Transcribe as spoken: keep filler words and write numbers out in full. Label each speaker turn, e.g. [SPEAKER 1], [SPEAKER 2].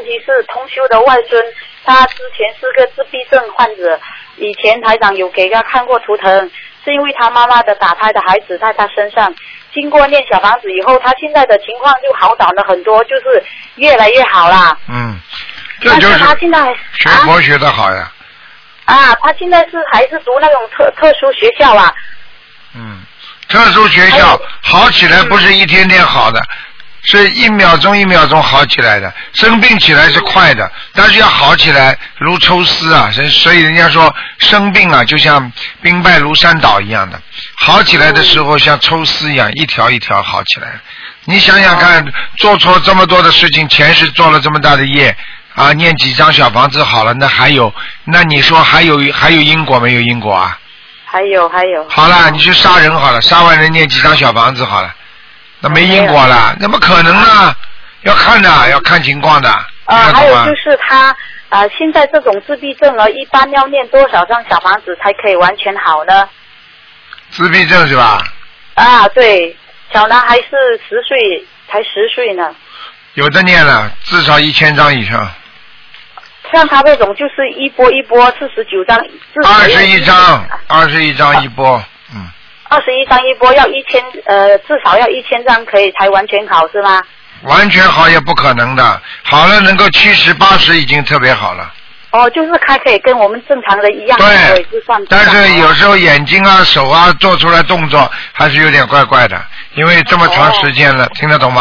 [SPEAKER 1] 题是同修的外孙，他之前是个自闭症患者，以前台长有给他看过图腾，是因为他妈妈的打胎的孩子在他身上，经过念小房子以后，他现在的情况就好转了很多，就是越来越好啦。
[SPEAKER 2] 嗯，这就是
[SPEAKER 1] 他现在
[SPEAKER 2] 学佛学得好呀。
[SPEAKER 1] 啊，他现在是还是读那种特特殊学校啊。
[SPEAKER 2] 嗯，特殊学校好起来不是一天天好的。是一秒钟一秒钟好起来的，生病起来是快的，但是要好起来如抽丝啊，所以人家说生病啊就像兵败如山倒一样的，好起来的时候像抽丝一样，一条一条好起来。你想想看，做错这么多的事情，前世做了这么大的业啊，念几张小房子好了，那还有，那你说还有还有因果没有因果啊？
[SPEAKER 1] 还有还有。
[SPEAKER 2] 好了，你去杀人好了，杀完人念几张小房子好了。那没因果了，那么可能呢？要看的，要看情况的。
[SPEAKER 1] 呃，还有就是他呃，现在这种自闭症了，一般要念多少张小房子才可以完全好呢？
[SPEAKER 2] 自闭症是吧？
[SPEAKER 1] 啊，对，小男孩是十岁，才十岁呢。
[SPEAKER 2] 有的念了，至少一千张以上。
[SPEAKER 1] 像他这种就是一波一波四十九张，
[SPEAKER 2] 二十一张，二十一张一波，嗯。
[SPEAKER 1] 二十一张一波要一千，呃，至少要一千张可以才完全好是吗？
[SPEAKER 2] 完全好也不可能的，好了能够七十八十已经特别好了。
[SPEAKER 1] 哦，就是还可以跟我们正常的一样。
[SPEAKER 2] 对，
[SPEAKER 1] 就算
[SPEAKER 2] 但是有时候眼睛啊、手啊做出来动作还是有点怪怪的，因为这么长时间了，哦、听得懂吗？